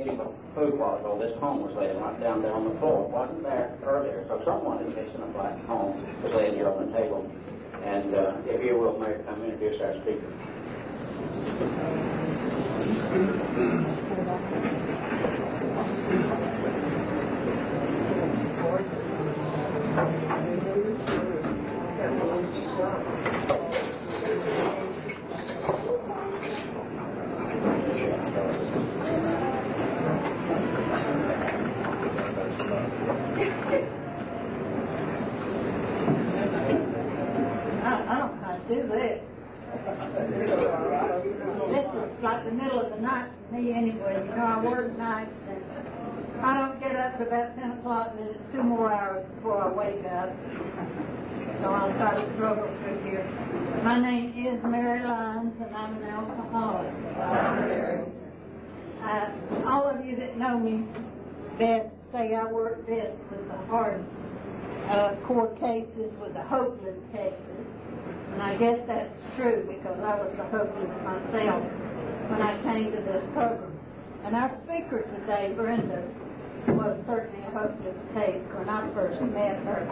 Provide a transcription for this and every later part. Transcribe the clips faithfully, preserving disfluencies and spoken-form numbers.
food was, or this home was laying right down there on the floor. It wasn't there earlier, so someone is fixing a black home was laying here on the table. And uh, if you will, Mayor, come introduce our speaker. Do this. This is like the middle of the night for me anyway. You know, I work nights and I don't get up to about ten o'clock and it's two more hours before I wake up. So I'll try to struggle through here. My name is Mary Lyons and I'm an alcoholic. Uh, all of you that know me best say I work best with the hard uh, core cases, with the hopeless cases. And I guess that's true because I was a hopeless myself when I came to this program. And our speaker today, Brenda, was certainly a hopeless case when I first met her.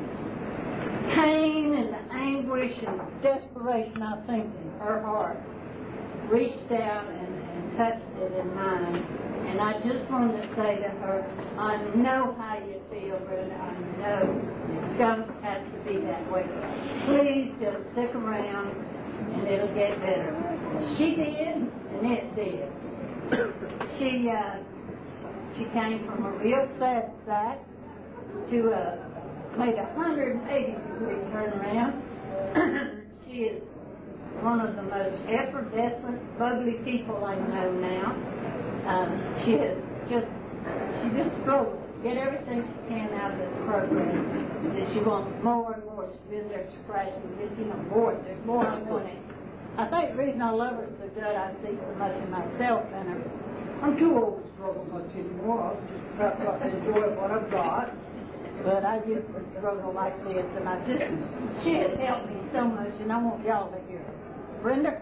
Pain and the anguish and desperation, I think, in her heart reached out and, and touched it in mine. And I just wanted to say to her, I know how you feel, Brenda. I know you don't have to be that way. Please just stick around and it'll get better. She did, and it did. She uh, she came from a real sad sack to a made a one hundred eighty degree turnaround. She is one of the most effervescent, bubbly people I know now. Um, she has just, she just struggled to get everything she can out of this program. And she wants more and more. She's been there scratching, just, you know, more. There's more I want. I think the reason I love her so good, I see so much of myself in her. I'm too old to struggle much anymore. I'll just wrap up and enjoy what I've got. But I used to struggle like this, and I just, she has helped me so much, and I want y'all to hear her. Brenda?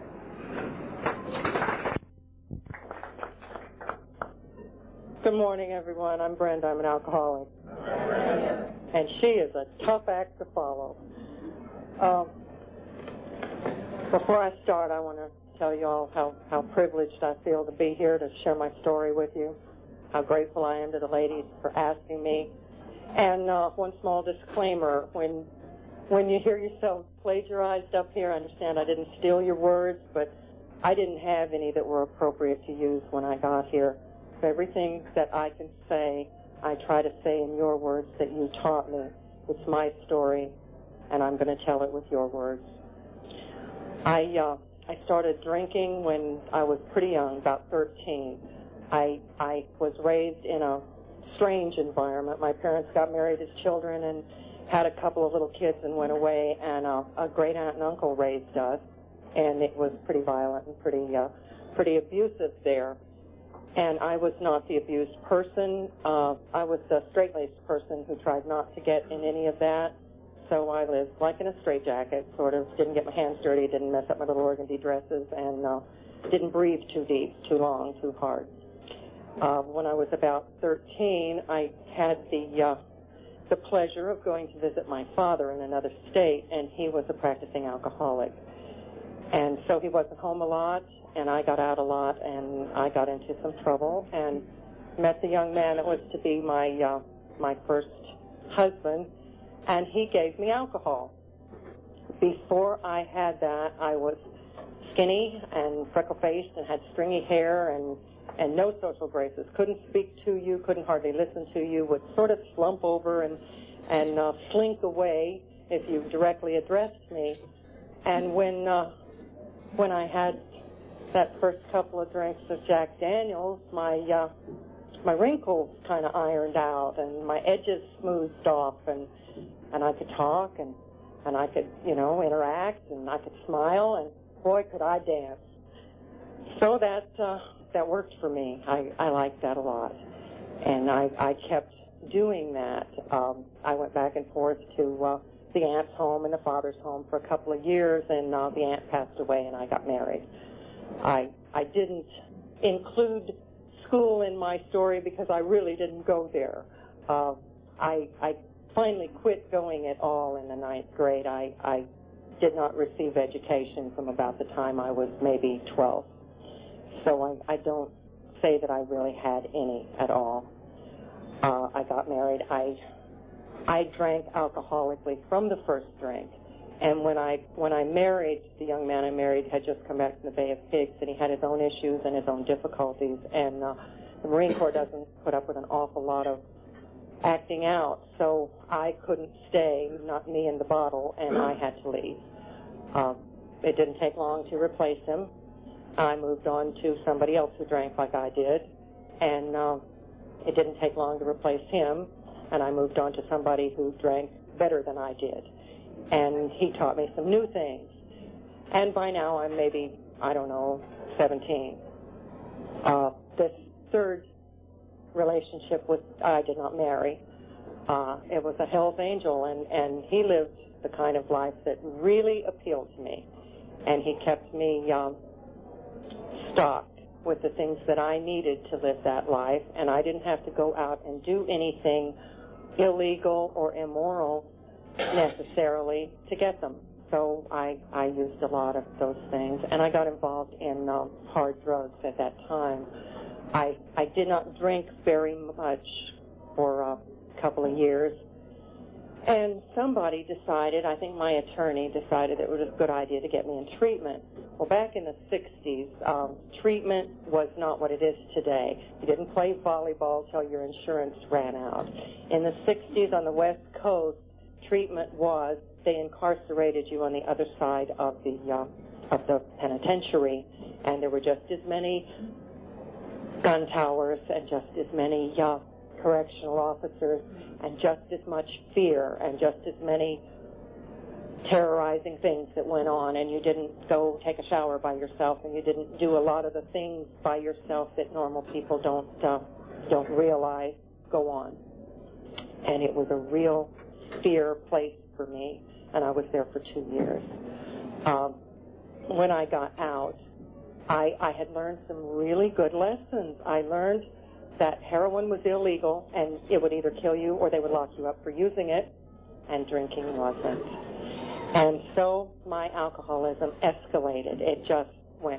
Good morning, everyone. I'm Brenda. I'm an alcoholic. And she is a tough act to follow. Um, before I start, I want to tell you all how, how privileged I feel to be here to share my story with you, how grateful I am to the ladies for asking me. And uh, one small disclaimer, when, when you hear yourself plagiarized up here, I understand I didn't steal your words, but I didn't have any that were appropriate to use when I got here. Everything that I can say, I try to say in your words that you taught me. It's my story, and I'm going to tell it with your words. I uh, I started drinking when I was pretty young, about thirteen. I I was raised in a strange environment. My parents got married as children and had a couple of little kids and went away, and uh, a great aunt and uncle raised us, and it was pretty violent and pretty uh, pretty abusive there. And I was not the abused person. Uh, I was the straight-laced person who tried not to get in any of that. So I lived like in a straitjacket, sort of, didn't get my hands dirty, didn't mess up my little organdy dresses, and uh, didn't breathe too deep, too long, too hard. Uh, when I was about thirteen, I had the uh, the pleasure of going to visit my father in another state, and he was a practicing alcoholic. And so he wasn't home a lot, and I got out a lot, and I got into some trouble, and met the young man that was to be my uh, my first husband, and he gave me alcohol. Before I had that, I was skinny and freckle-faced and had stringy hair and, and no social graces. Couldn't speak to you, couldn't hardly listen to you, would sort of slump over and, and uh, slink away if you directly addressed me. And when... Uh, When I had that first couple of drinks of Jack Daniels, my uh, my wrinkles kind of ironed out and my edges smoothed off, and and I could talk and and I could you know interact and I could smile, and boy could I dance. So that uh, that worked for me. I I liked that a lot, and I I kept doing that. Um, I went back and forth to. Uh, the aunt's home and the father's home for a couple of years, and uh, the aunt passed away and I got married. I I didn't include school in my story because I really didn't go there. Uh, I, I finally quit going at all in the ninth grade. I, I did not receive education from about the time I was maybe twelve. So I, I don't say that I really had any at all. Uh, I got married. I I drank alcoholically from the first drink. And when I when I married, the young man I married had just come back from the Bay of Pigs, and he had his own issues and his own difficulties. And uh, the Marine Corps doesn't put up with an awful lot of acting out, so I couldn't stay, not me in the bottle, and I had to leave. Um, it didn't take long to replace him. I moved on to somebody else who drank like I did, and uh, it didn't take long to replace him, and I moved on to somebody who drank better than I did. And he taught me some new things. And by now I'm maybe, I don't know, seventeen. Uh, this third relationship with, I did not marry. Uh, it was a Hell's Angel, and, and he lived the kind of life that really appealed to me. And he kept me um, stocked with the things that I needed to live that life, and I didn't have to go out and do anything illegal or immoral necessarily to get them. So I, I used a lot of those things, and I got involved in um, hard drugs at that time. I, I did not drink very much for a couple of years, and somebody decided, I think my attorney decided it was a good idea to get me in treatment. Well, back in the sixties, um, treatment was not what it is today. You didn't play volleyball till your insurance ran out. In the sixties on the West Coast, treatment was they incarcerated you on the other side of the uh, of the penitentiary, and there were just as many gun towers and just as many uh, correctional officers and just as much fear and just as many terrorizing things that went on, and you didn't go take a shower by yourself, and you didn't do a lot of the things by yourself that normal people don't uh, don't realize go on. And it was a real fear place for me, and I was there for two years. Um, when I got out, I, I had learned some really good lessons. I learned that heroin was illegal, and it would either kill you or they would lock you up for using it, and drinking wasn't. And so my alcoholism escalated. It just went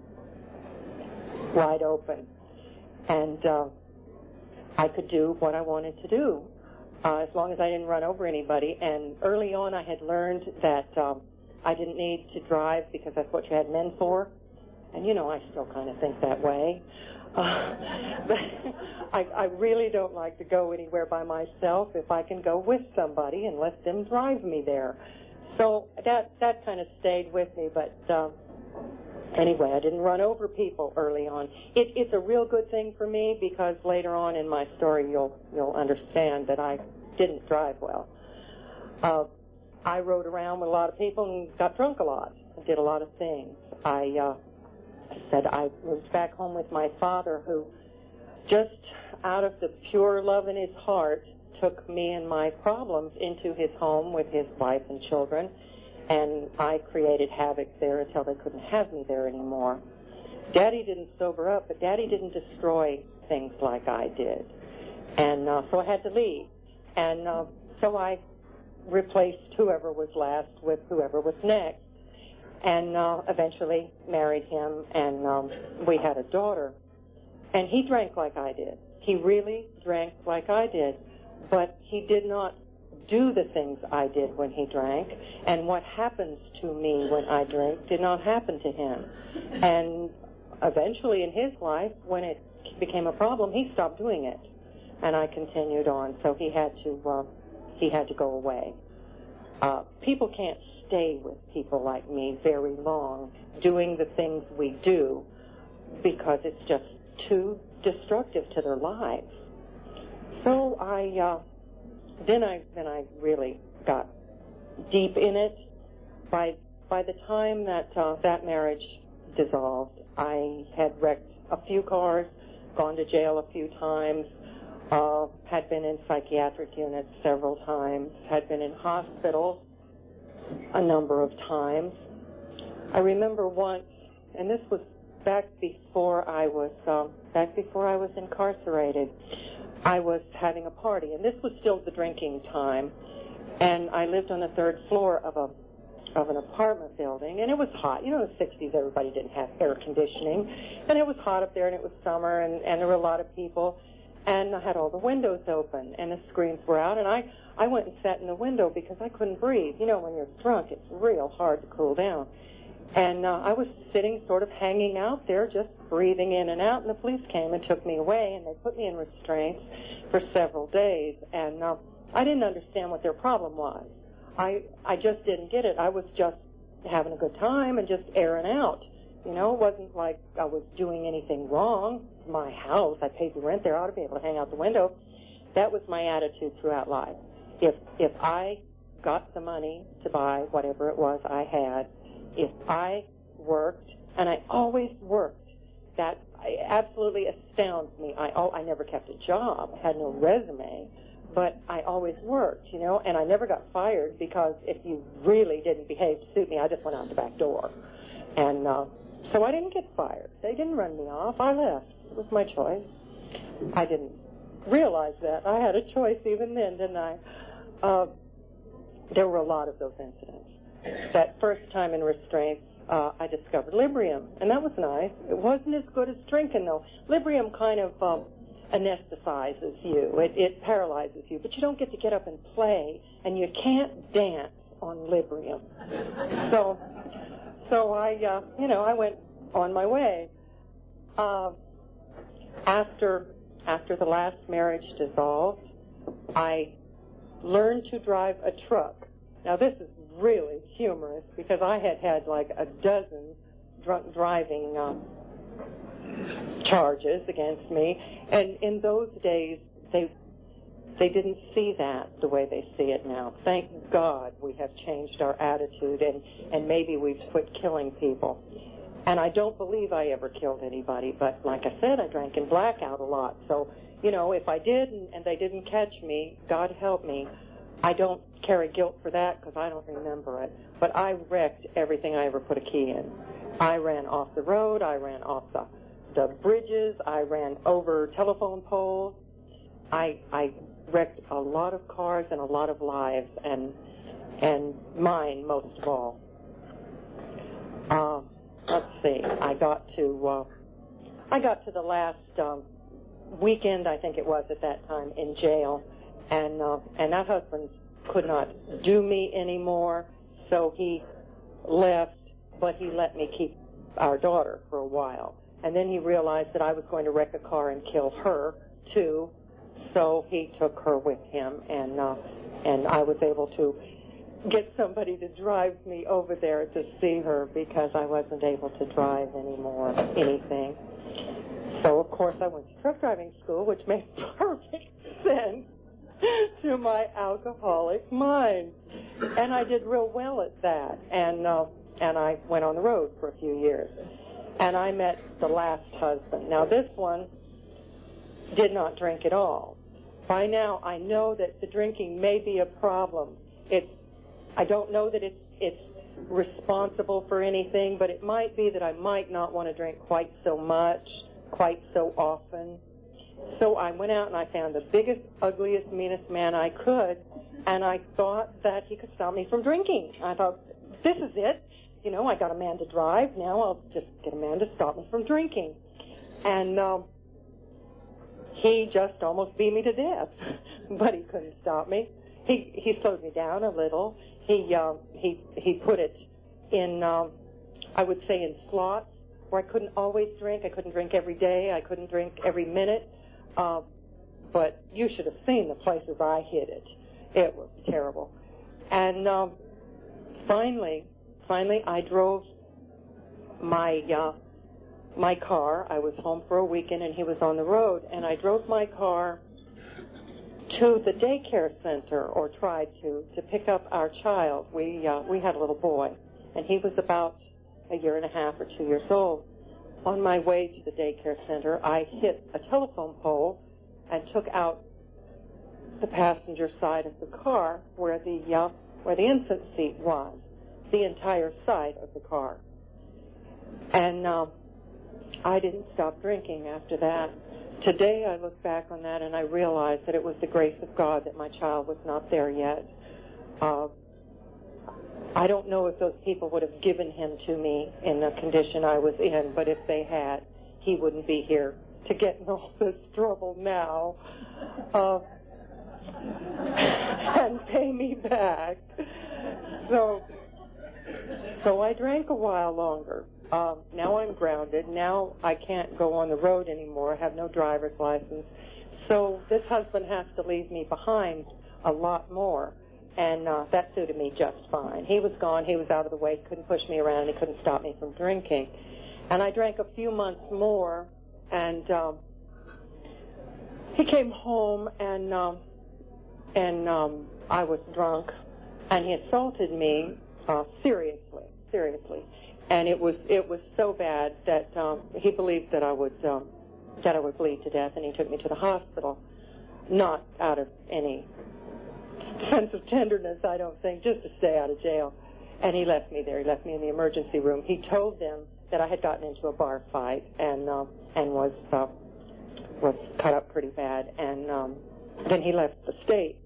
wide open. And uh, I could do what I wanted to do, uh, as long as I didn't run over anybody. And early on I had learned that um, I didn't need to drive because that's what you had men for. And, you know, I still kind of think that way. Uh, but I, I really don't like to go anywhere by myself if I can go with somebody and let them drive me there. So that that kind of stayed with me. But uh, anyway, I didn't run over people early on. It, it's a real good thing for me because later on in my story you'll you'll understand that I didn't drive well. Uh, I rode around with a lot of people and got drunk a lot. I did a lot of things. I uh, said I moved back home with my father, who just out of the pure love in his heart took me and my problems into his home with his wife and children, and I created havoc there until they couldn't have me there anymore. Daddy didn't sober up, but Daddy didn't destroy things like I did, and uh, so I had to leave. And uh, so I replaced whoever was last with whoever was next, and uh, eventually married him, and um, we had a daughter. And he drank like I did. He really drank like I did. But he did not do the things I did when he drank. And what happens to me when I drink did not happen to him. And eventually in his life, when it became a problem, he stopped doing it. And I continued on. So he had to, uh, he had to go away. Uh, people can't stay with people like me very long doing the things we do because it's just too destructive to their lives. So I uh, then I then I really got deep in it. By by the time that uh, that marriage dissolved, I had wrecked a few cars, gone to jail a few times, uh, had been in psychiatric units several times, had been in hospitals a number of times. I remember once, and this was back before I was um, back before I was incarcerated. I was having a party, and this was still the drinking time. And I lived on the third floor of a of an apartment building, and it was hot. You know, in the sixties, everybody didn't have air conditioning, and it was hot up there, and it was summer, and, and there were a lot of people, and I had all the windows open, and the screens were out, and I, I went and sat in the window because I couldn't breathe. You know, when you're drunk, it's real hard to cool down. And uh, I was sitting sort of hanging out there, just breathing in and out, and the police came and took me away, and they put me in restraints for several days, and uh, I didn't understand what their problem was. I I just didn't get it. I was just having a good time and just airing out. You know, it wasn't like I was doing anything wrong. It's my house. I paid the rent there. I ought to be able to hang out the window. That was my attitude throughout life. If if I got the money to buy whatever it was I had, if I worked, and I always worked, that absolutely astounds me. I oh, I never kept a job. I had no resume. But I always worked, you know, and I never got fired because if you really didn't behave to suit me, I just went out the back door. And uh, so I didn't get fired. They didn't run me off. I left. It was my choice. I didn't realize that. I had a choice even then, didn't I? Uh, there were a lot of those incidents. That first time in restraints, uh, I discovered Librium, and that was nice. It wasn't as good as drinking, though. Librium kind of... Um, anesthetizes you. It, it paralyzes you. But you don't get to get up and play, and you can't dance on Librium. So, so I, uh, you know, I went on my way. Uh, after, after the last marriage dissolved, I learned to drive a truck. Now, this is really humorous because I had had like a dozen drunk driving um, charges against me, and in those days they they didn't see that the way they see it now. Thank God we have changed our attitude, and and maybe we've quit killing people. And I don't believe I ever killed anybody, but like I said, I drank in blackout a lot. So, you know, if I did and, and they didn't catch me, God help me, I don't carry guilt for that because I don't remember it. But I wrecked everything I ever put a key in. I ran off the road, I ran off the the bridges, I ran over telephone poles. I I wrecked a lot of cars and a lot of lives, and and mine most of all. Uh, let's see. I got to uh, I got to the last um, weekend, I think it was at that time, in jail, and uh, and that husband could not do me anymore, so he left, but he let me keep our daughter for a while. And then he realized that I was going to wreck a car and kill her, too. So he took her with him, and uh, and I was able to get somebody to drive me over there to see her because I wasn't able to drive anymore, anything. So, of course, I went to truck driving school, which made perfect sense to my alcoholic mind. And I did real well at that. And, uh, and I went on the road for a few years. And I met the last husband. Now, this one did not drink at all. By now, I know that the drinking may be a problem. It's, I don't know that it's, it's responsible for anything, but it might be that I might not want to drink quite so much, quite so often. So I went out and I found the biggest, ugliest, meanest man I could, and I thought that he could stop me from drinking. I thought, this is it. You know, I got a man to drive. Now I'll just get a man to stop me from drinking. And um, he just almost beat me to death, but he couldn't stop me. He he slowed me down a little. He uh, he he put it in, um, I would say, in slots where I couldn't always drink. I couldn't drink every day. I couldn't drink every minute. Uh, but you should have seen the places I hid it. It was terrible. And um, finally. Finally, I drove my uh, my car. I was home for a weekend, and he was on the road. And I drove my car to the daycare center, or tried to, to pick up our child. We uh, we had a little boy, and he was about a year and a half or two years old. On my way to the daycare center, I hit a telephone pole and took out the passenger side of the car where the uh, where the infant seat was. The entire side of the car. And uh, I didn't stop drinking after that. Today I look back on that and I realize that it was the grace of God that my child was not there yet. Uh, I don't know if those people would have given him to me in the condition I was in, but if they had, he wouldn't be here to get in all this trouble now uh, and pay me back. So, so I drank a while longer. Um, now I'm grounded. Now I can't go on the road anymore. I have no driver's license. So this husband has to leave me behind a lot more. And uh, that suited me just fine. He was gone. He was out of the way. He couldn't push me around. He couldn't stop me from drinking. And I drank a few months more. And um, he came home, and um, and um, I was drunk. And he assaulted me uh, seriously, seriously. And it was it was so bad that um, he believed that I would um, that I would bleed to death, and he took me to the hospital, not out of any sense of tenderness, I don't think, just to stay out of jail. And he left me there. He left me in the emergency room. He told them that I had gotten into a bar fight and uh, and was uh, was cut up pretty bad. And um, then he left the state.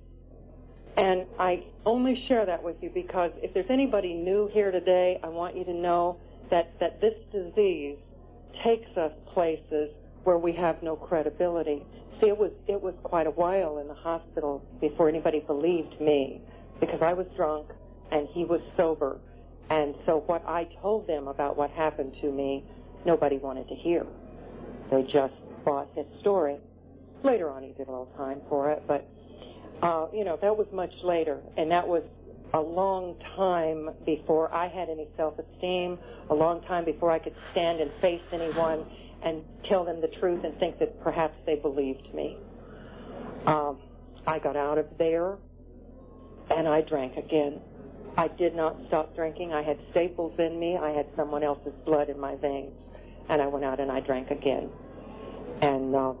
And I only share that with you because if there's anybody new here today, I want you to know that, that this disease takes us places where we have no credibility. See, it was it was quite a while in the hospital before anybody believed me because I was drunk and he was sober. And so what I told them about what happened to me, nobody wanted to hear. They just bought his story. Later on, he did a little time for it, but Uh, you know, that was much later, and that was a long time before I had any self-esteem, a long time before I could stand and face anyone and tell them the truth and think that perhaps they believed me. Um, I got out of there, and I drank again. I did not stop drinking. I had staples in me. I had someone else's blood in my veins, and I went out and I drank again. And uh,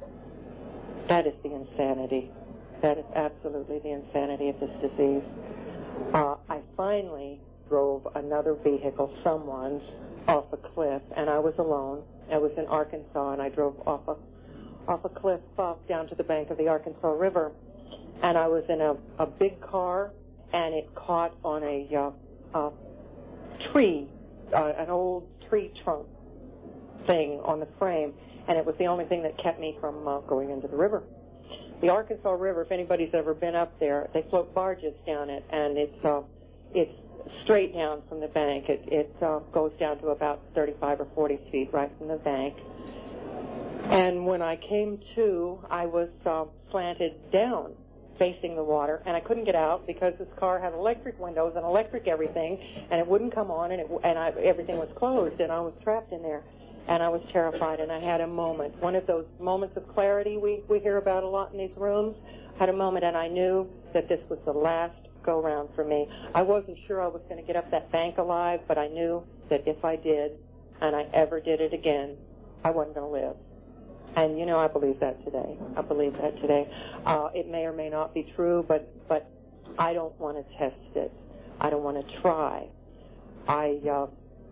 that is the insanity. That is absolutely the insanity of this disease. Uh, I finally drove another vehicle, someone's, off a cliff, and I was alone. I was in Arkansas, and I drove off a off a cliff uh, down to the bank of the Arkansas River. And I was in a, a big car, and it caught on a, uh, a tree, uh, an old tree trunk thing on the frame, and it was the only thing that kept me from uh, going into the river. The Arkansas River, if anybody's ever been up there, they float barges down it, and it's uh, it's straight down from the bank. It, it uh, goes down to about thirty-five or forty feet right from the bank. And when I came to, I was uh, slanted down, facing the water, and I couldn't get out because this car had electric windows and electric everything, and it wouldn't come on, and, it, and I, everything was closed, and I was trapped in there. And I was terrified, and I had a moment, one of those moments of clarity we, we hear about a lot in these rooms. I had a moment, and I knew that this was the last go-round for me. I wasn't sure I was going to get up that bank alive, but I knew that if I did, and I ever did it again, I wasn't going to live. And, you know, I believe that today. I believe that today. Uh, it may or may not be true, but, but I don't want to test it. I don't want to try. I... Uh,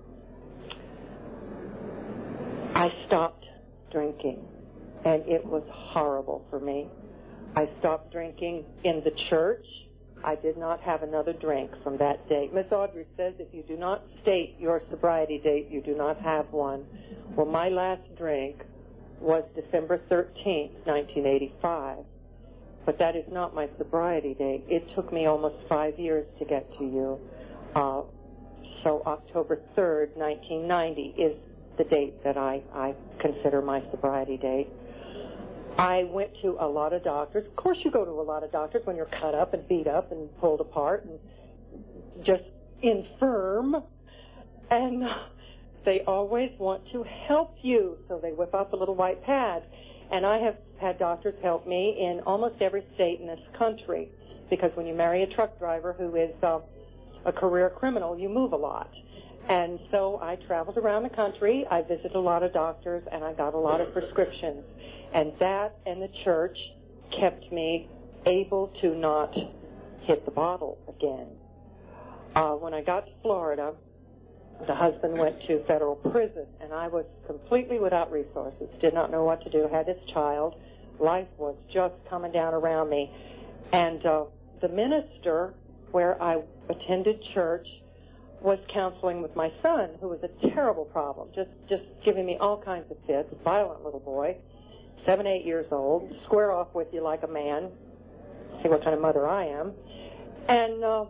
I stopped drinking, and it was horrible for me. I stopped drinking in the church. I did not have another drink from that date. Miss Audrey says if you do not state your sobriety date, you do not have one. Well, my last drink was December thirteenth, nineteen eighty-five, but that is not my sobriety date. It took me almost five years to get to you. Uh, so October third, nineteen ninety is the date that I, I consider my sobriety date. I went to a lot of doctors. Of course you go to a lot of doctors when you're cut up and beat up and pulled apart and just infirm. And they always want to help you, so they whip out the little white pad. And I have had doctors help me in almost every state in this country, because when you marry a truck driver who is uh, a career criminal, you move a lot. And so I traveled around the country. I visited a lot of doctors, and I got a lot of prescriptions. And that and the church kept me able to not hit the bottle again. Uh, when I got to Florida, the husband went to federal prison, and I was completely without resources, did not know what to do, had this child. Life was just coming down around me. And uh, the minister where I attended church was counseling with my son, who was a terrible problem, just, just giving me all kinds of fits, violent little boy, seven, eight years old, square off with you like a man, see what kind of mother I am. And uh,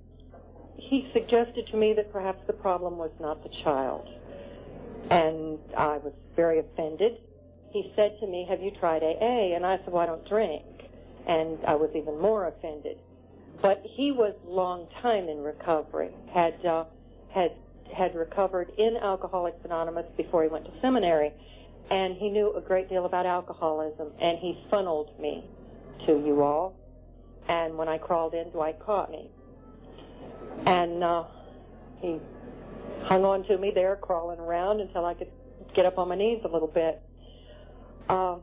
he suggested to me that perhaps the problem was not the child. And I was very offended. He said to me, have you tried A A? And I said, well, I don't drink. And I was even more offended. But he was long time in recovery, had uh, had had recovered in Alcoholics Anonymous before he went to seminary, and he knew a great deal about alcoholism, and he funneled me to you all. And when I crawled in, Dwight caught me. And uh, he hung on to me there, crawling around until I could get up on my knees a little bit. Uh,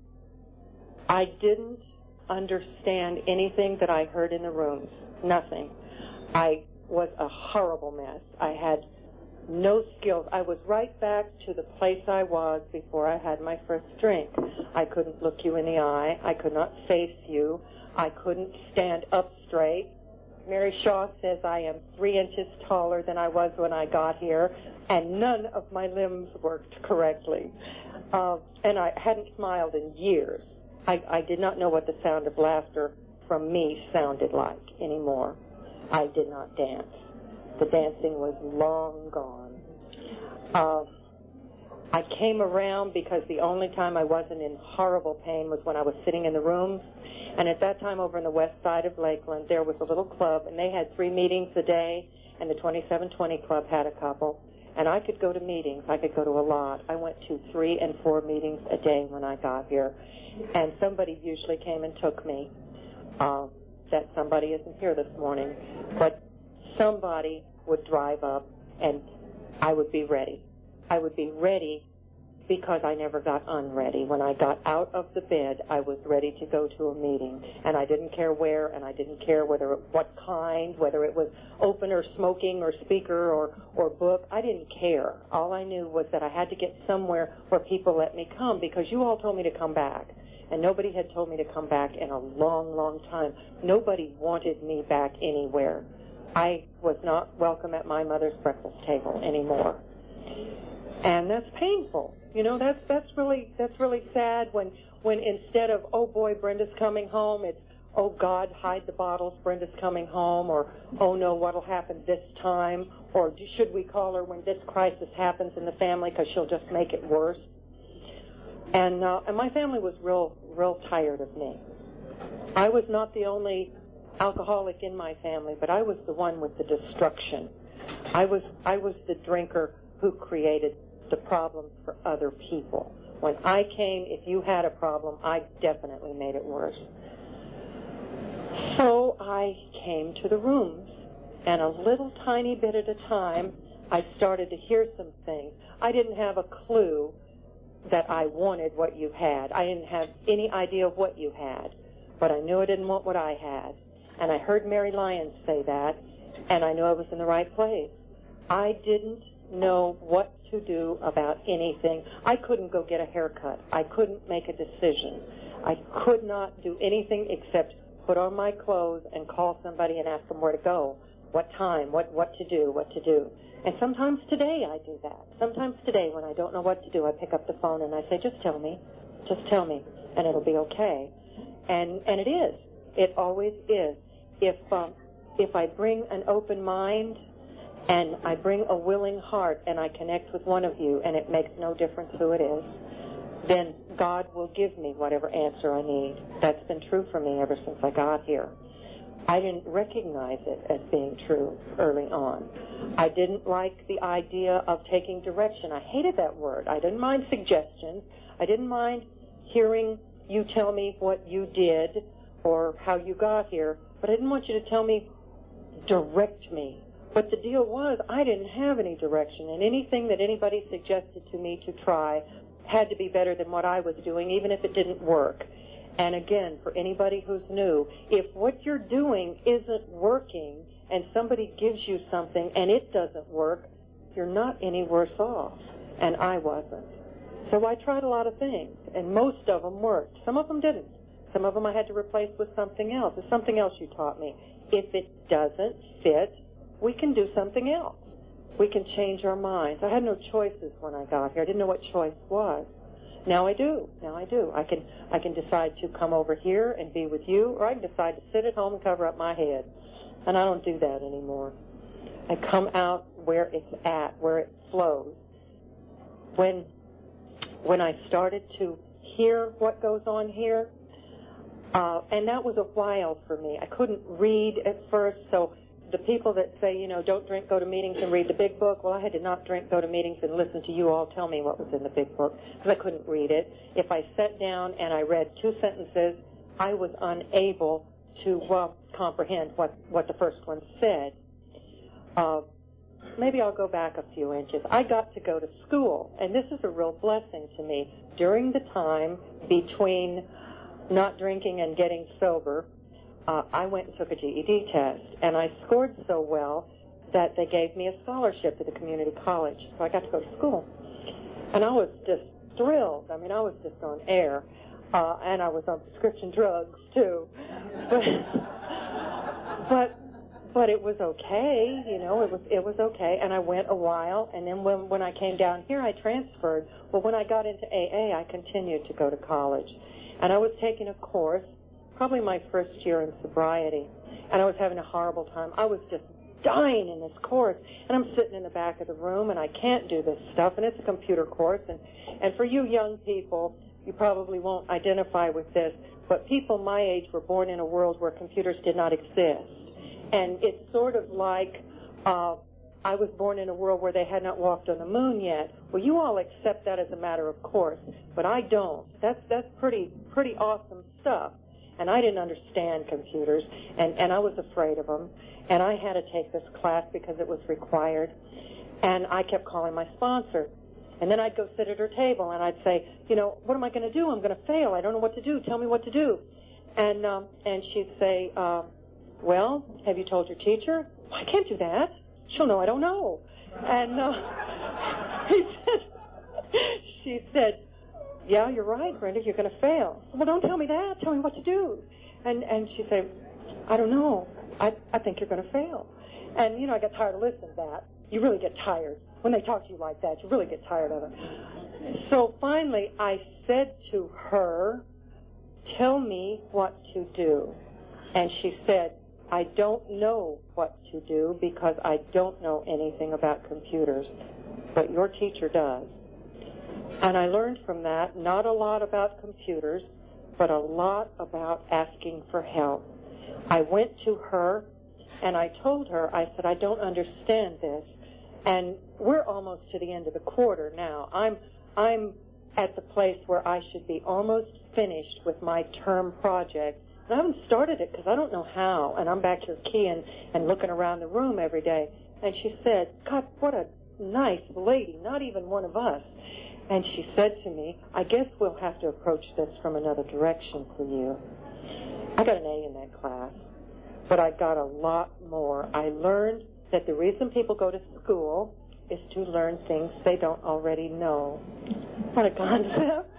I didn't understand anything that I heard in the rooms. Nothing. I was a horrible mess. I had no skills. I was right back to the place I was before I had my first drink. I couldn't look you in the eye. I could not face you. I couldn't stand up straight. Mary Shaw says I am three inches taller than I was when I got here, and none of my limbs worked correctly. Uh, and I hadn't smiled in years. I, I did not know what the sound of laughter from me sounded like anymore. I did not dance. The dancing was long gone. Uh, I came around because the only time I wasn't in horrible pain was when I was sitting in the rooms. And at that time over on the west side of Lakeland, there was a little club, and they had three meetings a day, and the twenty-seven twenty Club had a couple. And I could go to meetings. I could go to a lot. I went to three and four meetings a day when I got here. And somebody usually came and took me. Uh, that somebody isn't here this morning. But somebody would drive up, and I would be ready. I would be ready because I never got unready. When I got out of the bed, I was ready to go to a meeting. And I didn't care where, and I didn't care whether what kind, whether it was open or smoking or speaker or, or book. I didn't care. All I knew was that I had to get somewhere where people let me come, because you all told me to come back. And nobody had told me to come back in a long, long time. Nobody wanted me back anywhere. I was not welcome at my mother's breakfast table anymore. And that's painful. You know, that's that's really that's really sad when when instead of, oh boy, Brenda's coming home, it's, oh God, hide the bottles, Brenda's coming home, or oh no, what'll happen this time, or should we call her when this crisis happens in the family because she'll just make it worse. And uh, and my family was real real tired of me. I was not the only alcoholic in my family, but I was the one with the destruction. I was I was the drinker who created the problems for other people. When I came, if you had a problem, I definitely made it worse. So I came to the rooms, and a little tiny bit at a time, I started to hear some things. I didn't have a clue that I wanted what you had. I didn't have any idea of what you had, but I knew I didn't want what I had. And I heard Mary Lyons say that, and I knew I was in the right place. I didn't know what to do about anything. I couldn't go get a haircut. I couldn't make a decision. I could not do anything except put on my clothes and call somebody and ask them where to go, what time, what, what to do, what to do. And sometimes today I do that. Sometimes today when I don't know what to do, I pick up the phone and I say, just tell me, just tell me, and it'll be okay. And and it is. It always is. If um, if I bring an open mind and I bring a willing heart and I connect with one of you, and it makes no difference who it is, then God will give me whatever answer I need. That's been true for me ever since I got here. I didn't recognize it as being true early on. I didn't like the idea of taking direction. I hated that word. I didn't mind suggestions. I didn't mind hearing you tell me what you did or how you got here, but I didn't want you to tell me, direct me. But the deal was, I didn't have any direction, and anything that anybody suggested to me to try had to be better than what I was doing, even if it didn't work. And again, for anybody who's new, if what you're doing isn't working and somebody gives you something and it doesn't work, you're not any worse off. And I wasn't. So I tried a lot of things, and most of them worked. Some of them didn't. Some of them I had to replace with something else. There's something else you taught me. If it doesn't fit, we can do something else. We can change our minds. I had no choices when I got here. I didn't know what choice was. Now I do. Now I do. I can I can decide to come over here and be with you, or I can decide to sit at home and cover up my head. And I don't do that anymore. I come out where it's at, where it flows. When when I started to hear what goes on here, uh, and that was a while for me. I couldn't read at first, so the people that say, you know, don't drink, go to meetings and read the big book, well, I had to not drink, go to meetings and listen to you all tell me what was in the big book, because I couldn't read it. If I sat down and I read two sentences, I was unable to uh, comprehend what, what the first one said. Uh, maybe I'll go back a few inches. I got to go to school, and this is a real blessing to me. During the time between not drinking and getting sober, Uh, I went and took a G E D test, and I scored so well that they gave me a scholarship to the community college. So I got to go to school. And I was just thrilled. I mean, I was just on air. Uh, and I was on prescription drugs, too. But, but, but it was okay, you know, it was, it was okay. And I went a while, and then when, when I came down here, I transferred. Well, when I got into A A, I continued to go to college. And I was taking a course, probably my first year in sobriety, and I was having a horrible time. I was just dying in this course, and I'm sitting in the back of the room, and I can't do this stuff, and it's a computer course, and, and for you young people, you probably won't identify with this, but people my age were born in a world where computers did not exist, and it's sort of like uh, I was born in a world where they had not walked on the moon yet. Well, you all accept that as a matter of course, but I don't. That's, that's pretty, pretty awesome stuff. And I didn't understand computers, and, and I was afraid of them, and I had to take this class because it was required, and I kept calling my sponsor. And then I'd go sit at her table, and I'd say, you know, what am I going to do? I'm going to fail. I don't know what to do. Tell me what to do. And um, and she'd say, uh, well, have you told your teacher? Well, I can't do that. She'll know I don't know. And uh, he said, she said, yeah, you're right, Brenda, you're going to fail. Well, don't tell me that. Tell me what to do. And and she said, I don't know. I, I think you're going to fail. And, you know, I got tired of listening to that. You really get tired. When they talk to you like that, you really get tired of it. So finally, I said to her, tell me what to do. And she said, I don't know what to do because I don't know anything about computers, but your teacher does. And I learned from that not a lot about computers, but a lot about asking for help. I went to her, and I told her, I said, I don't understand this. And we're almost to the end of the quarter now. I'm, I'm at the place where I should be almost finished with my term project. And I haven't started it because I don't know how. And I'm back here keying and looking around the room every day. And she said, God, what a nice lady, not even one of us. And she said to me, I guess we'll have to approach this from another direction for you. I got an A in that class, but I got a lot more. I learned that the reason people go to school is to learn things they don't already know. What a concept.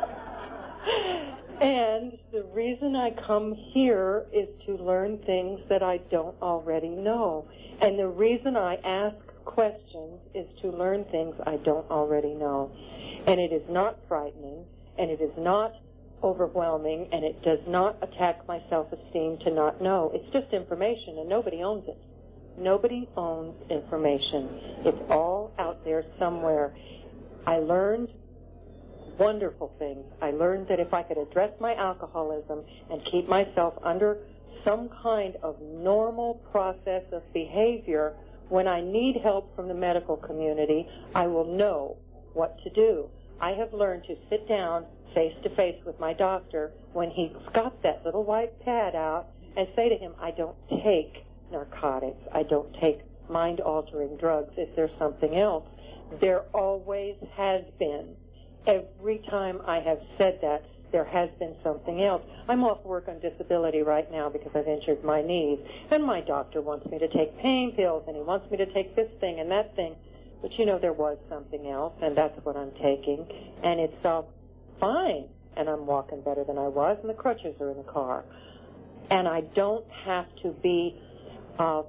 And the reason I come here is to learn things that I don't already know. And the reason I ask questions is to learn things I don't already know. And it is not frightening, and it is not overwhelming, and it does not attack my self-esteem to not know. It's just information, and nobody owns it. Nobody owns information. It's all out there somewhere. I learned wonderful things. I learned that if I could address my alcoholism and keep myself under some kind of normal process of behavior, when I need help from the medical community, I will know what to do. I have learned to sit down face to face with my doctor when he's got that little white pad out and say to him, I don't take narcotics. I don't take mind-altering drugs. Is there something else? There always has been. Every time I have said that, there has been something else. I'm off work on disability right now because I've injured my knees, and my doctor wants me to take pain pills, and he wants me to take this thing and that thing. but you know, there was something else, and that's what I'm taking, and it's uh, fine, and I'm walking better than I was, and the crutches are in the car. And I don't have to be uh,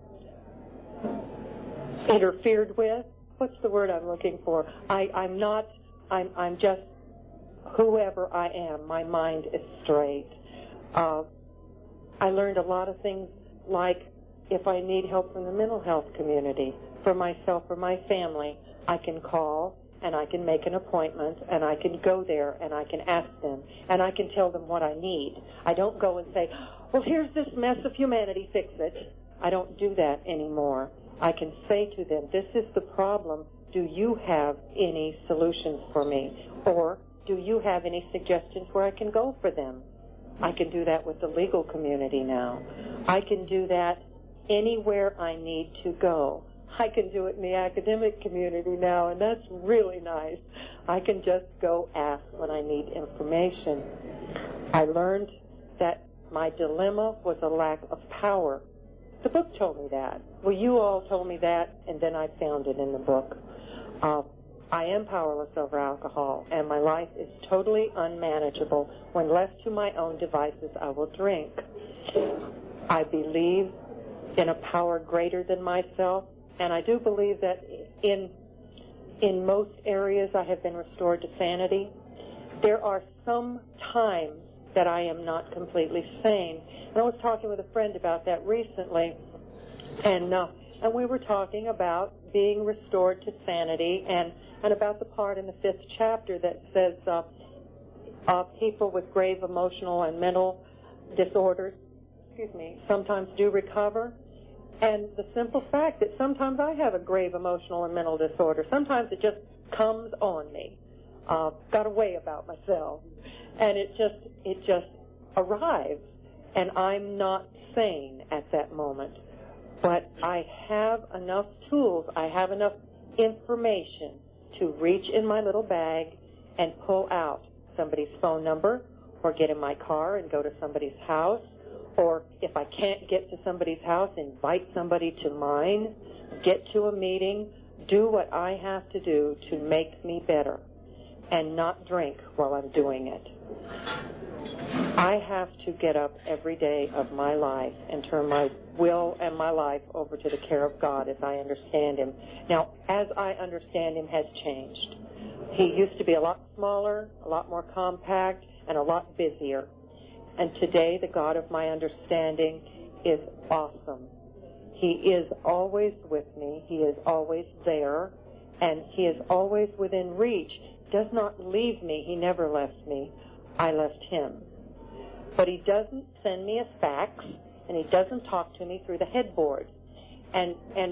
interfered with. What's the word I'm looking for? I, I'm not, I'm, I'm just whoever I am. My mind is straight. Uh, I learned a lot of things, like if I need help from the mental health community, for myself or my family, I can call and I can make an appointment and I can go there and I can ask them and I can tell them what I need. I don't go and say, well, here's this mess of humanity, fix it. I don't do that anymore. I can say to them, this is the problem. Do you have any solutions for me? Or do you have any suggestions where I can go for them? I can do that with the legal community now. I can do that anywhere I need to go. I can do it in the academic community now, and that's really nice. I can just go ask when I need information. I learned that my dilemma was a lack of power. The book told me that. Well, you all told me that, and then I found it in the book. Uh, I am powerless over alcohol, and my life is totally unmanageable. When left to my own devices, I will drink. I believe in a power greater than myself, and I do believe that in in most areas I have been restored to sanity. There are some times that I am not completely sane. And I was talking with a friend about that recently, and uh, and we were talking about being restored to sanity, and, and about the part in the fifth chapter that says uh, uh, people with grave emotional and mental disorders, excuse me, sometimes do recover. And the simple fact that sometimes I have a grave emotional and mental disorder. Sometimes it just comes on me. Uh, got a way about myself. And it just, it just arrives. And I'm not sane at that moment. But I have enough tools, I have enough information to reach in my little bag and pull out somebody's phone number, or get in my car and go to somebody's house, or if I can't get to somebody's house, invite somebody to mine, get to a meeting, do what I have to do to make me better, and not drink while I'm doing it. I have to get up every day of my life and turn my will and my life over to the care of God as I understand Him. Now, as I understand Him has changed. He used to be a lot smaller, a lot more compact, and a lot busier. And today, the God of my understanding is awesome. He is always with me. He is always there. And He is always within reach. Does not leave me. He never left me. I left Him. But He doesn't send me a fax, and He doesn't talk to me through the headboard. And and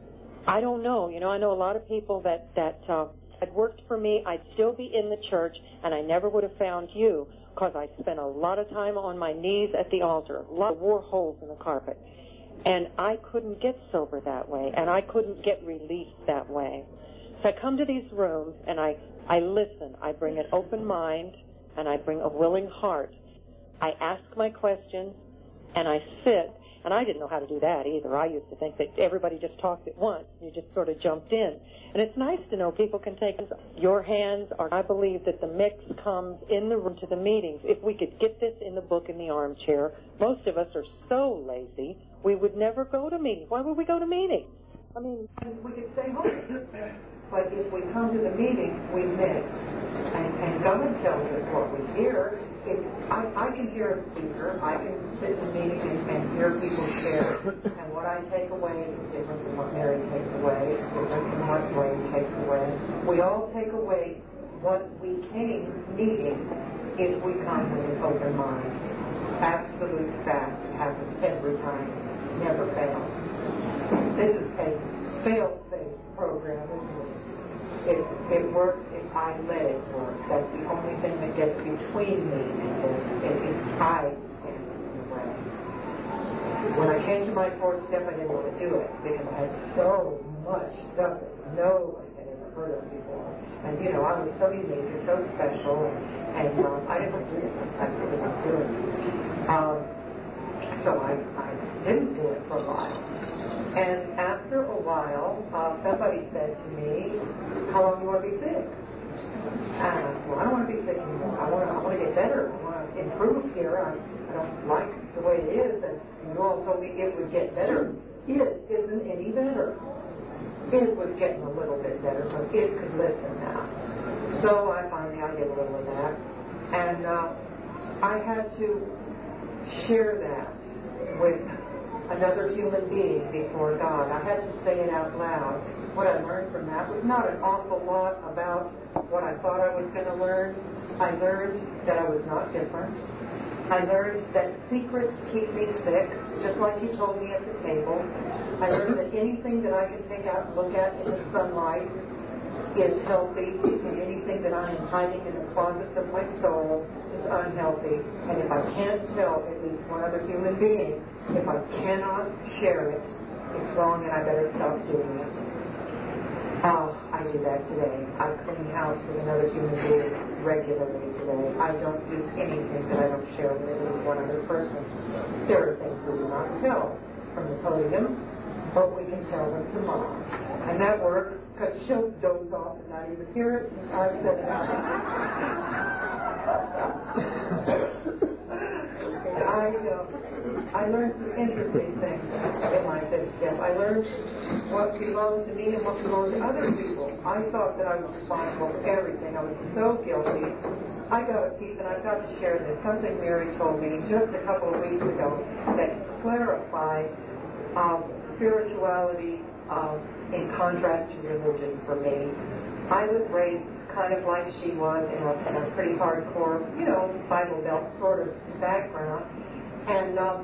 I don't know. You know, I know a lot of people that, that uh, had worked for me. I'd still be in the church, and I never would have found you, because I spent a lot of time on my knees at the altar, a lot of wore holes in the carpet. And I couldn't get sober that way, and I couldn't get relief that way. So I come to these rooms, and I, I listen. I bring an open mind, and I bring a willing heart. I ask my questions, and I sit, and I didn't know how to do that either. I used to think that everybody just talked at once. You just sort of jumped in. And it's nice to know people can take your hands. Or I believe that the mix comes in the room to the meetings. If we could get this in the book in the armchair, most of us are so lazy, we would never go to meetings. Why would we go to meetings? I mean, we could stay home. But if we come to the meetings, we miss. And, and God tells us what we hear. If I, I can hear a speaker, I can sit in a meeting and, and hear people share. And what I take away is different from what Mary takes away. It's different from what Wayne takes away. We all take away what we came needing if we come with an open mind. Absolute fact. It happens every time. Never fails. This is a fail-safe program, isn't it? It, it works if I let it work. That's the only thing that gets between me and this. It is I stand in the way. When I came to my fourth step, I didn't want to do it because I had so much stuff that nobody had ever heard of before. And, you know, I was so unique and so special, and, and um, I didn't want to do it. That's what I was doing. Um, so I, I didn't do it for a while. And after a while, uh, somebody said to get better. I want to improve here. I, I don't like the way it is, and you all told me it would get better. It isn't any better. It was getting a little bit better, but it could listen now. So I finally, I did a little of that. And uh, I had to share that with another human being before God. I had to say it out loud. What I learned from that was not an awful lot about what I thought I was going to learn. I learned that I was not different. I learned that secrets keep me sick, just like you told me at the table. I learned that anything that I can take out and look at in the sunlight is healthy, and anything that I am hiding in the closets of my soul is unhealthy. And if I can't tell at least one other human being, if I cannot share it, it's wrong and I better stop doing it. Uh, I do that today. I clean house with another human being regularly today. I don't do anything that I don't share with at least one other person. There are things we do not tell from the podium, but we can tell them tomorrow. And that works because she'll doze off and not even hear it. And I've said it out. I, uh, I learned some interesting things in my fifth step. I learned what belonged to me and what belonged to other people. I thought that I was responsible for everything. I was so guilty. I got a piece, and I've got to share this, something Mary told me just a couple of weeks ago that clarified um, spirituality um, in contrast to religion for me. I was raised kind of like she was in a, in a pretty hardcore, you know, Bible Belt sort of background. And um,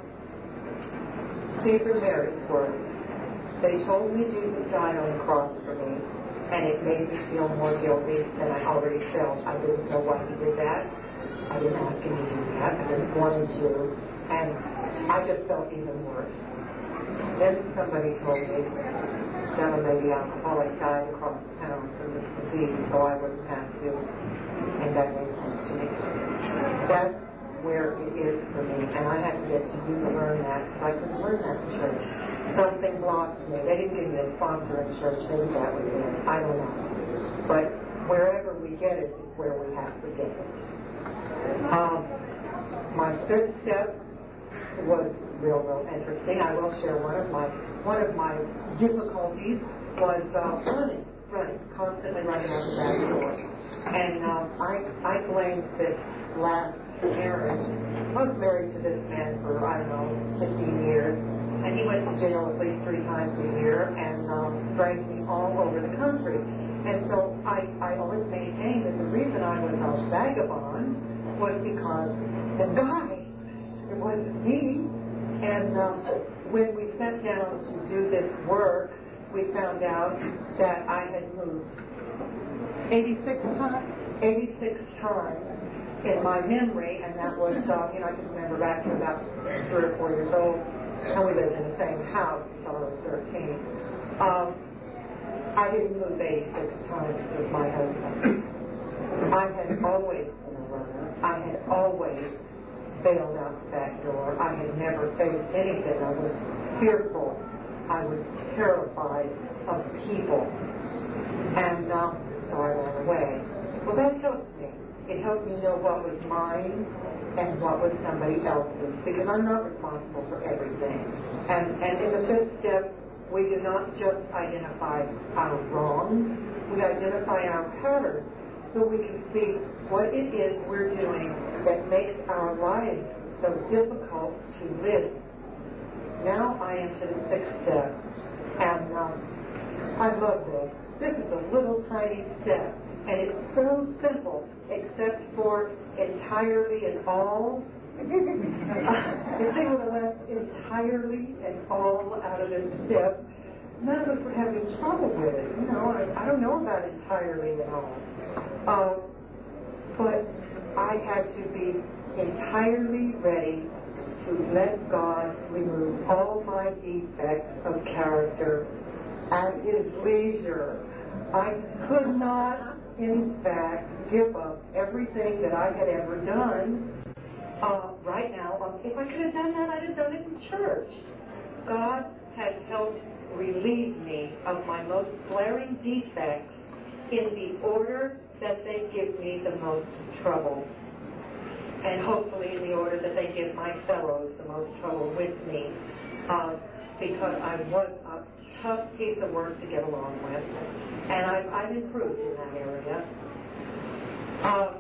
these are Mary's words. They told me Jesus died on the cross for me, and it made me feel more guilty than I already felt. I didn't know why he did that. I didn't ask him to do that. I didn't want him to. And I just felt even worse. Then somebody told me that a lady alcoholic died across town from this disease, so I wouldn't have to. And that made sense to me. That's where it is for me, and I had to get to you to learn that, because I couldn't learn that in church. Something blocked me. They didn't give me a sponsor in church. Maybe that was it. I don't know. But wherever we get it is where we have to get it. Um, my fifth step was real, real interesting. I will share one of my one of my difficulties was uh, running, running, constantly running out the back door. And um, I I blamed this last marriage. I was married to this man for, I don't know, fifteen years, and he went to jail at least three times a year and um, dragged me all over the country. And so I, I always maintained that the reason I was a vagabond was because the guy, it wasn't me. And um, when we sat down to do this work, we found out that I had moved eighty-six times. eighty-six times. In my memory, and that was, uh, you know, I can remember back to about three or four years old, and we lived in the same house until I was thirteen. Um, I didn't move eighty-six times with my husband. I had always been a runner. I had always bailed out the back door. I had never faced anything. I was fearful. I was terrified of people. And um, so I ran away. Well, that helped me. It helped me know what was mine and what was somebody else's, because I'm not responsible for everything. And, and in the fifth step, we do not just identify our wrongs, we identify our patterns so we can see what it is we're doing that makes our lives so difficult to live. Now I am to the sixth step, and um, I love this. This is a little tiny step. And it's so simple, except for entirely and all. The thing with the left, entirely and all out of this step. None of us were having trouble with it. You know, I, I don't know about entirely and all. Um, but I had to be entirely ready to let God remove all my defects of character at His leisure. I could not, in fact, give up everything that I had ever done uh, right now. Um, if I could have done that, I'd have done it in church. God has helped relieve me of my most glaring defects in the order that they give me the most trouble. and hopefully in the order that they give my fellows the most trouble with me, uh, because I was a tough piece of work to get along with, and I've, I've improved in that area. Um,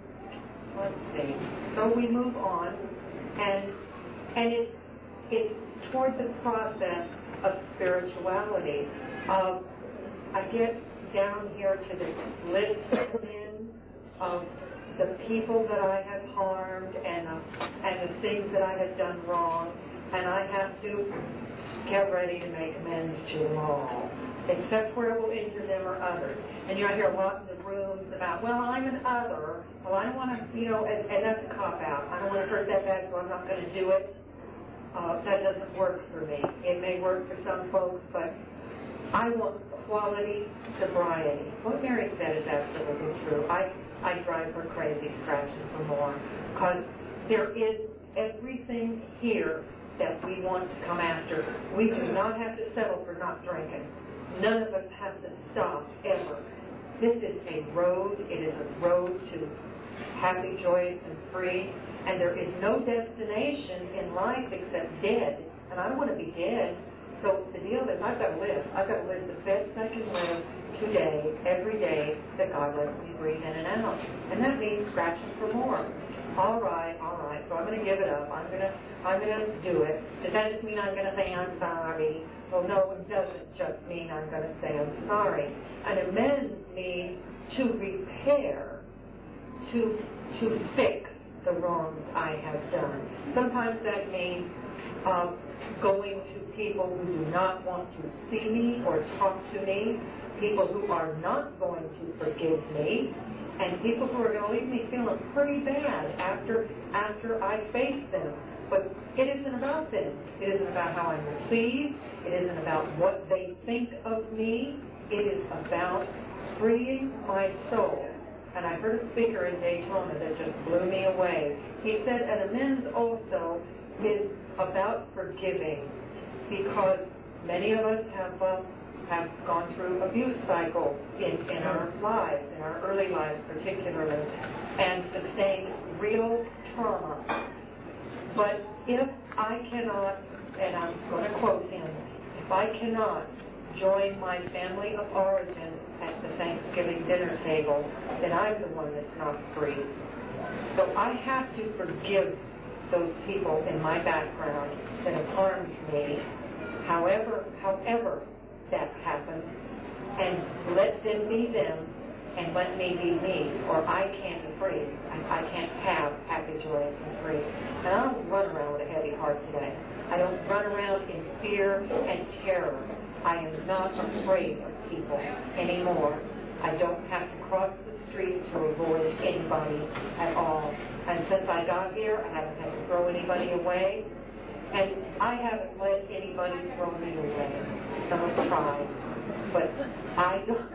let's see. So we move on, and and it's it's toward the process of spirituality. Uh, I get down here to this list in of the people that I have harmed and uh, and the things that I have done wrong, and I have to get ready to make amends to them all, except where it will injure them or others. And you know, I hear a lot in the rooms about, well, I'm an other. Well, I don't want to, you know, and, and that's a cop-out. I don't want to hurt that bad, so I'm not going to do it. Uh, that doesn't work for me. It may work for some folks, but I want quality sobriety. What Mary said is absolutely true. I, I drive her crazy, scratching for more, because there is everything here that we want to come after. We do not have to settle for not drinking. None of us have to stop ever. This is a road. It is a road to happy, joyous, and free. And there is no destination in life except dead. And I don't want to be dead. So the deal is I've got to live. I've got to live the best I can live today, every day that God lets me breathe in and out. And that means scratching for more. All right, all right. So I'm going to give it up. I'm going to, I'm going to do it. Does that just mean I'm going to say I'm sorry? Well, no, it doesn't just mean I'm going to say I'm sorry. An amends means to repair, to to fix the wrongs I have done. Sometimes that means um, going to people who do not want to see me or talk to me, people who are not going to forgive me, and people who are going to leave me feeling pretty bad after after I face them. But it isn't about them. It isn't about how I'm received. It isn't about what they think of me. It is about freeing my soul. And I heard a speaker in Daytona that just blew me away. He said an amends also is about forgiving, because many of us have uh, have gone through abuse cycles in, in our lives, in our early lives particularly, and sustained real trauma. But if I cannot, and I'm going to quote him, if I cannot join my family of origin at the Thanksgiving dinner table, then I'm the one that's not free. So I have to forgive those people in my background that have harmed me, however, however that happens, and let them be them and let me be me, or I can't be free. I, I can't have happy, joyous, and free. And I don't run around with a heavy heart today. I don't run around in fear and terror. I am not afraid of people anymore. I don't have to cross the street to avoid anybody at all. And since I got here, I haven't had to throw anybody away. And I haven't let anybody throw me away. Some have tried. But I don't.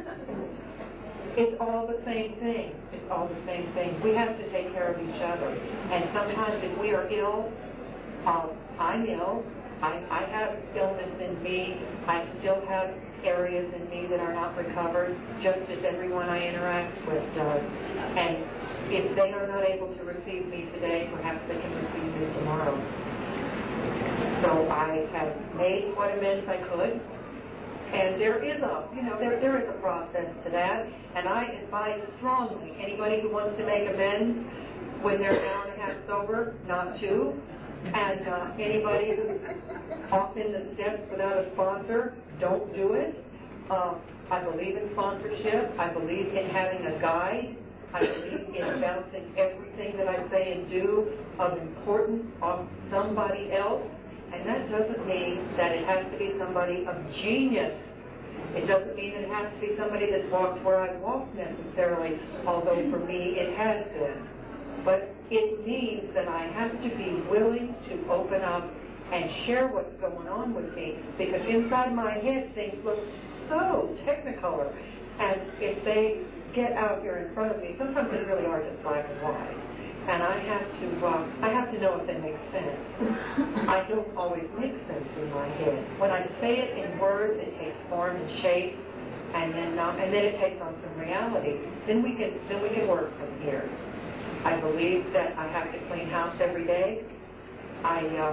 It's all the same thing. It's all the same thing. We have to take care of each other. And sometimes if we are ill, um, I'm ill. I, I have illness in me. I still have areas in me that are not recovered, just as everyone I interact with does. And if they are not able to receive me today, perhaps they can receive me tomorrow. So I have made what amends I could. And there is a, you know, there there is a process to that. And I advise strongly anybody who wants to make amends when they're an hour and a half sober, not to. And uh, anybody who's off in the steps without a sponsor, don't do it. Uh, I believe in sponsorship. I believe in having a guide. I believe in bouncing everything that I say and do of importance off somebody else. And that doesn't mean that it has to be somebody of genius. It doesn't mean that it has to be somebody that's walked where I've walked necessarily, although for me it has been. But it means that I have to be willing to open up and share what's going on with me, because inside my head things look so technicolor. And if they get out here in front of me, sometimes they really are just black and white. And I have to, uh, I have to know if they make sense. I don't always make sense in my head. When I say it in words, it takes form and shape, and then, uh, and then it takes on some reality. Then we can, then we can work from here. I believe that I have to clean house every day. I uh,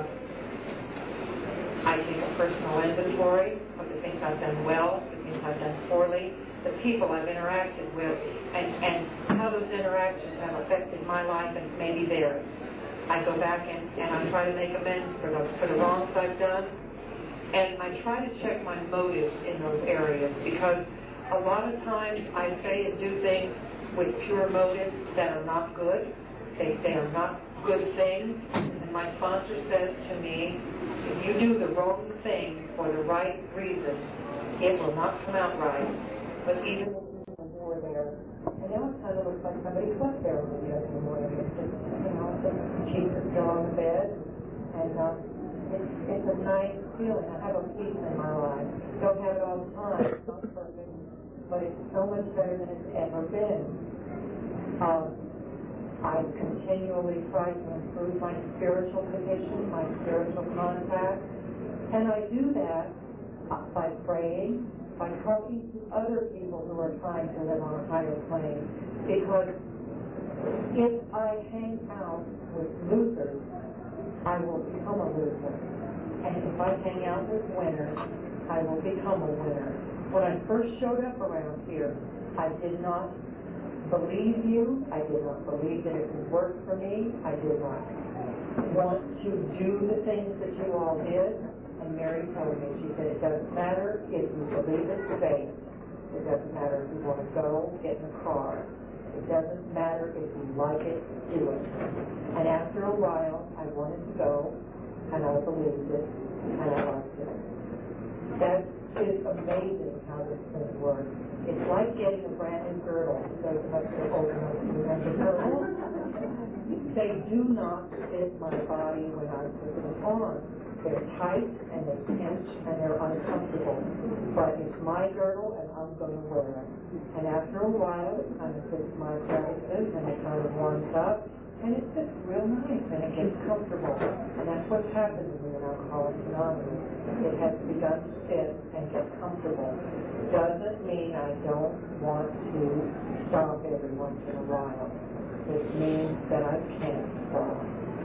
I take a personal inventory of the things I've done well, the things I've done poorly, the people I've interacted with, and, and how those interactions have affected my life and maybe theirs. I go back and, and I try to make amends for those, for the wrongs I've done, and I try to check my motives in those areas, because a lot of times I say and do things with pure motives that are not good. They, they are not good things. And my sponsor says to me, if you do the wrong thing for the right reason, it will not come out right. But even if you were there, and now it kind of looks like somebody slept there with you every morning. It's just, you know, the sheets are still on the bed, and uh, it's, it's a nice feeling. I have a peace in my life. Don't have it all the time. It's not perfect, but it's so much better than it's ever been. Um, I continually try to improve my spiritual condition, my spiritual contact, and I do that by praying, by talking to other people who are trying to live on a higher plane. Because if I hang out with losers, I will become a loser. And if I hang out with winners, I will become a winner. When I first showed up around here, I did not believe you. I did not believe that it would work for me. I did not want to do the things that you all did. And Mary told me, she said, it doesn't matter if you believe it's faith. It doesn't matter if you want to go, get in the car. It doesn't matter if you like it, do it. And after a while, I wanted to go, and I believed it, and I liked it. That is amazing how this thing works. It's like getting a brand new girdle. Those of us that are old enough to remember girdles. They do not fit my body when I put them on. They're tight and they pinch and they're uncomfortable. But it's my girdle and I'm going to wear it. And after a while, it kind of fits my preferences and it kind of warms up. And it fits real nice and it gets comfortable. And that's what's happened to me in Alcoholics Anonymous. It has begun to fit and get comfortable. Doesn't mean I don't want to stop every once in a while. It means that I can't stop.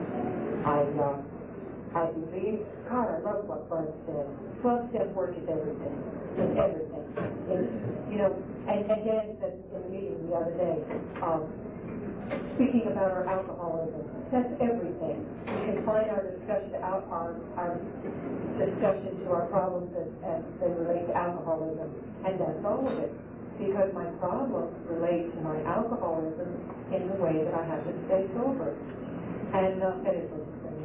I uh, I believe, God, I love what Bud said. twelve-step work is everything. It's everything. It's, you know, and, and Dan said in the meeting the other day, um, speaking about our alcoholism, that's everything. We can find our discussion out our, our discussion to our problems as, as they relate to alcoholism, and that's all of it. Because my problems relate to my alcoholism in the way that I have to stay sober. And uh, it is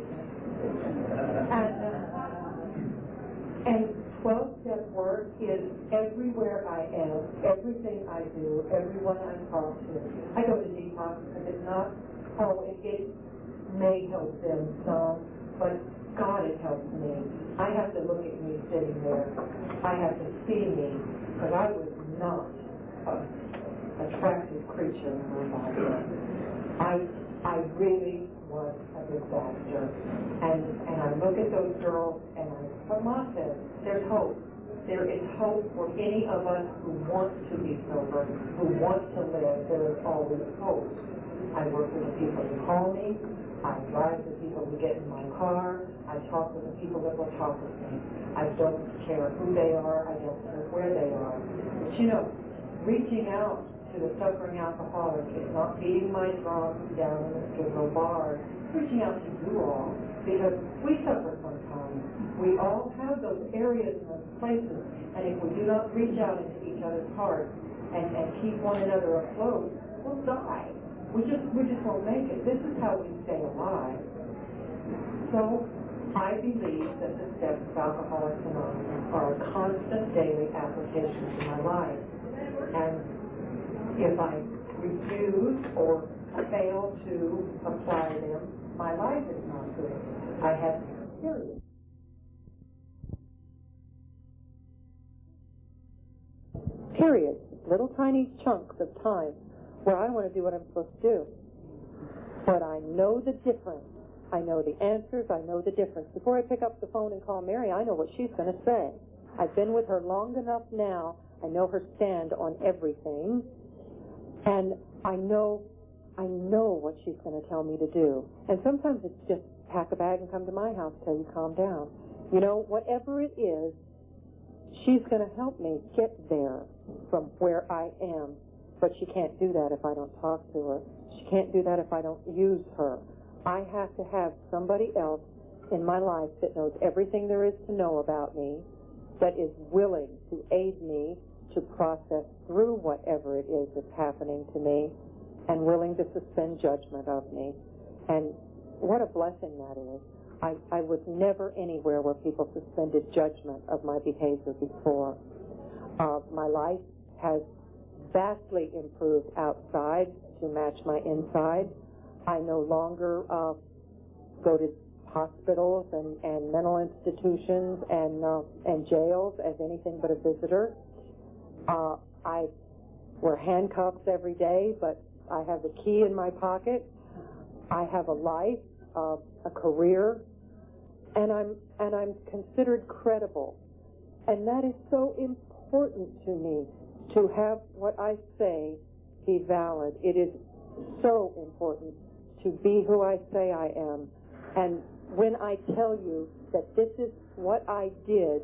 and uh, and twelve-step work is everywhere I am, everything I do, everyone I talk to. I go to detox because it's not, oh, it, it may help them some, but God, it helps me. I have to look at me sitting there. I have to see me, because I was not an attractive creature when I was there. I, I really was a disaster. And, and I look at those girls, and I, what Ma says, there's hope. There is hope for any of us who want to be sober, who want to live. There is always hope. I work with the people who call me. I drive with people who get in my car. I talk with the people that will talk with me. I don't care who they are. I don't care where they are. But you know, reaching out to the suffering alcoholic is not beating my drum down in the Skid Row bar. Reaching out to you all, because we suffer sometimes. We all have those areas and those places, and if we do not reach out into each other's hearts and, and keep one another afloat, we'll die. We just we just won't make it. This is how we stay alive. So I believe that the steps of Alcoholics Anonymous are a constant daily application to my life. And if I refuse or fail to apply them, my life is not good. I have period. Period. Little tiny chunks of time where I want to do what I'm supposed to do. But I know the difference. I know the answers. I know the difference. Before I pick up the phone and call Mary, I know what she's going to say. I've been with her long enough now. I know her stand on everything. And I know I know what she's going to tell me to do. And sometimes it's just pack a bag and come to my house till you calm down. You know, whatever it is, she's going to help me get there from where I am. But she can't do that if I don't talk to her. She can't do that if I don't use her. I have to have somebody else in my life that knows everything there is to know about me, that is willing to aid me to process through whatever it is that's happening to me, and willing to suspend judgment of me. And what a blessing that is. I, I was never anywhere where people suspended judgment of my behavior before. Uh, my life has vastly improved outside to match my inside. I no longer uh, go to hospitals and, and mental institutions and uh, and jails as anything but a visitor. Uh, I wear handcuffs every day, but I have the key in my pocket. I have a life, uh, a career, and I'm and I'm considered credible. And that is so important to me, to have what I say be valid. It is so important to be who I say I am. And when I tell you that this is what I did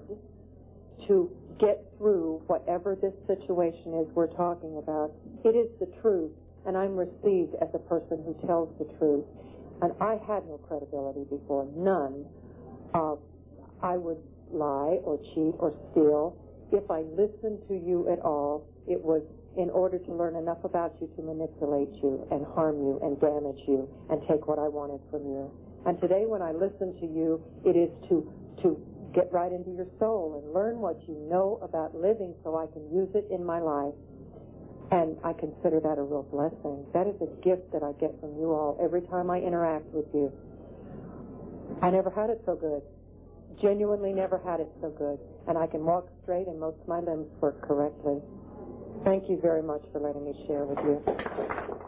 to get through whatever this situation is we're talking about, it is the truth, and I'm received as a person who tells the truth. And I had no credibility before, none. Uh, I would lie or cheat or steal. If I listened to you at all, it was in order to learn enough about you to manipulate you and harm you and damage you and take what I wanted from you. And today when I listen to you, it is to to get right into your soul and learn what you know about living so I can use it in my life. And I consider that a real blessing. That is a gift that I get from you all every time I interact with you. I never had it so good. Genuinely never had it so good. And I can walk straight and most of my limbs work correctly. Thank you very much for letting me share with you.